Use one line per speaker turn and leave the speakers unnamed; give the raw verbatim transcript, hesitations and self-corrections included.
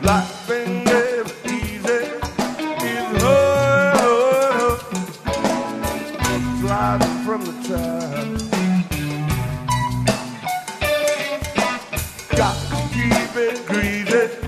Life ain't never easy. It's hard, sliding from the top. Got to keep it greasy.